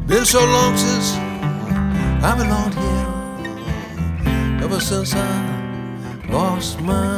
Been so long since I belonged here, ever since I lost my